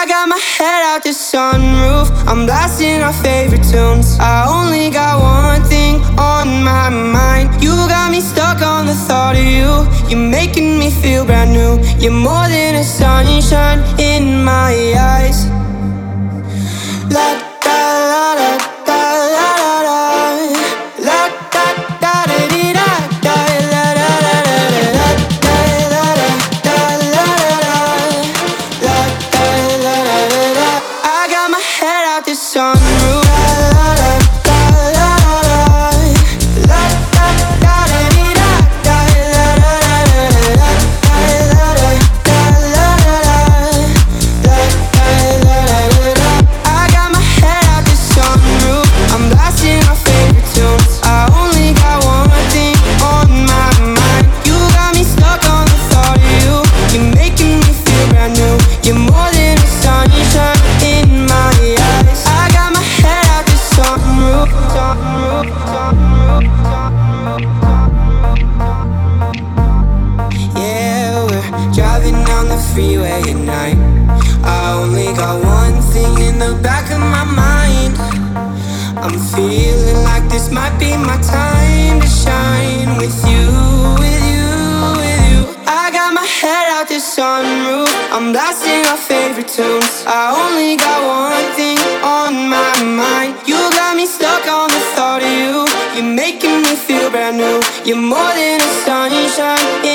got my head out the sunroof, I'm blasting our favorite tunes. I only got one thing on my mind. You got me stuck on the thought of you. You're making me feel brand new. You're more than a sunshine in my eyes. La da la da da la da da. La da da da dee da da la da da da da da la da da la da da la da da da. I got my head out the sunroof. La da da la da da. La da da da dee da da la da da da da la da da la da da la da da. I got my head out the sunroof, I'm blasting our favorite tunes. I only got one thing on my mind. You got me stuck on the thought of you. You're making me feel brand new. You're more than a sunshine in my eyes. I got my head out the sunroof, sunroof, sunroof, sunroof. Yeah, we're driving down the freeway at night. I only got one thing in the back of my mind. I'm feeling like this might be my time to shine with you, with you, with you. I got my head out the sunroof, I'm blasting our favorite tunes. I only got one thing on my mind. You got me stuck on the thought of you. You're making me feel brand new. You're more than a sunshine